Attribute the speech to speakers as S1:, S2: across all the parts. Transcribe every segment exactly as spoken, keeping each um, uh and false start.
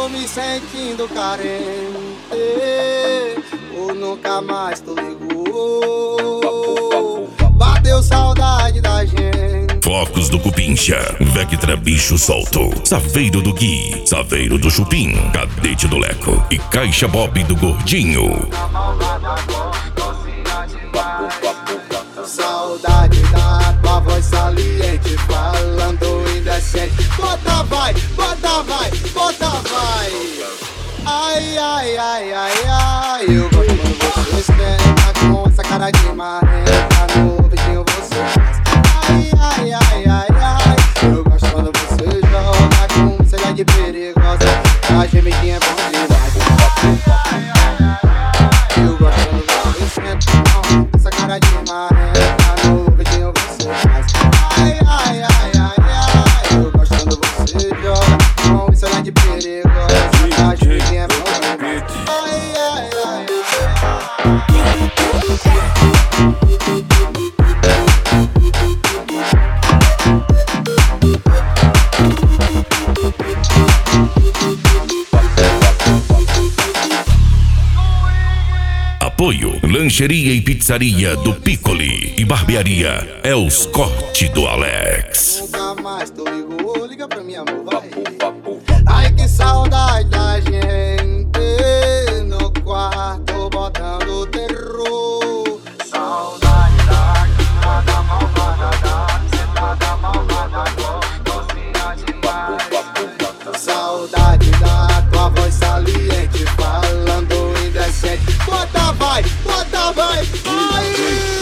S1: me sentindo carente, ou nunca mais tu ligou. Bateu saudade da gente.
S2: Focos do Cupincha, Vectra Bicho Solto, Saveiro do Gui, Saveiro do Chupim, Cadete do Leco e Caixa Bob do Gordinho.
S1: Saudade da tua voz saliente, falando indecente. Bota vai, bota vai, bota vai. Ai, ai, ai, ai, ai. Eu gosto quando você senta com essa cara de marrenta. No vidinho você faz. Ai, ai, ai, ai, ai. Eu gosto quando você joga com selha de perigosa. A gemidinha é bom demais. Eu gosto quando você senta com essa cara de marrenta. No vidinho você faz. Ai, ai, ai, ai, ai. Eu gosto quando você joga com selha de perigosa. A gemidinha é bom demais. Ai, ai, ai,
S2: Apoio, lancheria e pizzaria do Piccoli e barbearia Els Corte do Alex.
S1: nunca mais tu ligou, liga pra mim, amor, vai. Ai, que saudade da gente no quarto botando terror. Saudade da quintada malvada, da sentada malvada, docinha demais. Saudade da tua voz saliente, falando indecente. Bota vai, bota vai, vai.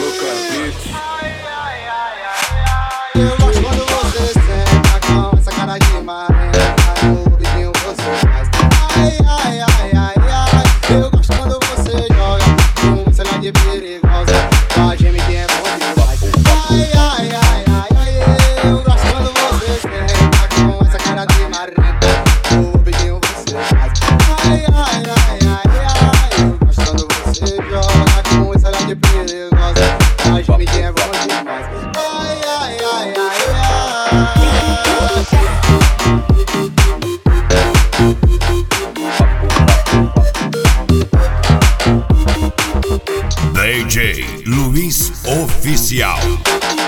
S1: Eu gosto quando você senta com essa cara de marrenta. No vidinho você faz. Ai, ai, ai, ai, ai. Eu gosto quando você joga com selha de perigosa. A gemidinha é bom demais. Ai, ai, ai, ai, ai. Eu gosto quando você senta com essa cara de marrenta. No vidinho você faz. Ai, ai, ai, ai, ai. Eu gosto quando você joga com selha de perigosa. A gemidinha é bom demais. Ai, ai, ai, ai,
S2: D J Luiz Oficial.